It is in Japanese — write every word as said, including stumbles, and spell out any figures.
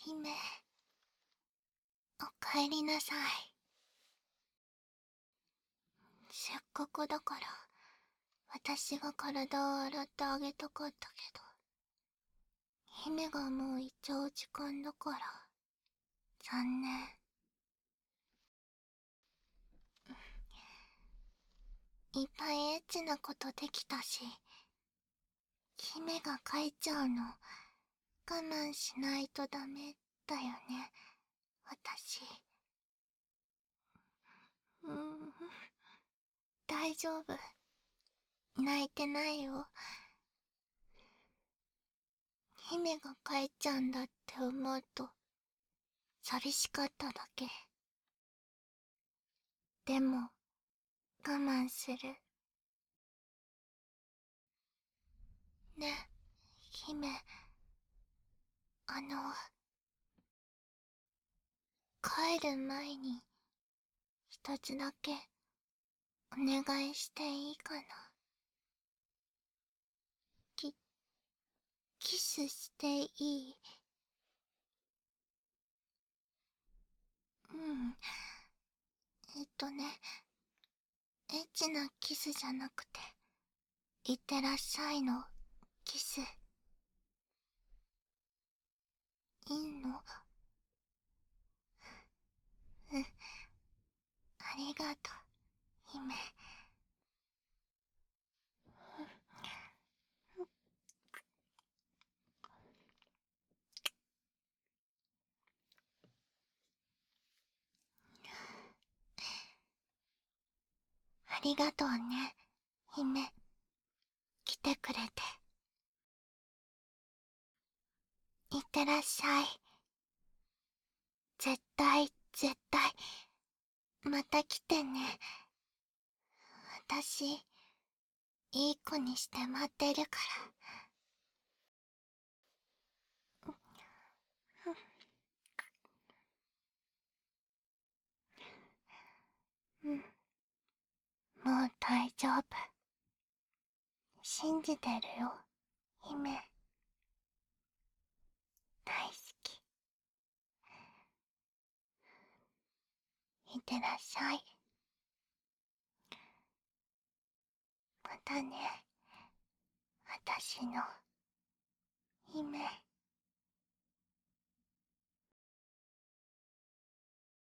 姫、おかえりなさい。せっかくだから私が体を洗ってあげたかったけど、姫がもう行っちゃう時間だから残念。いっぱいエッチなことできたし、姫が帰っちゃうの我慢しないとダメだよね、私。うーん、大丈夫、泣いてないよ。姫が帰っちゃうんだって思うと寂しかっただけ。でも我慢する。ね、姫、あの帰る前に一つだけお願いしていいかな。きキスしていい？うん、えっとね、エッチなキスじゃなくて、いってらっしゃいのキス。いいの？うん、ありがとう、姫。ありがとうね、姫。来てくれて。いってらっしゃい。絶対、絶対、また来てね。私、いい子にして待ってるから。うん、もう大丈夫。信じてるよ、姫。大好き。いってらっしゃい。またね、私の姫。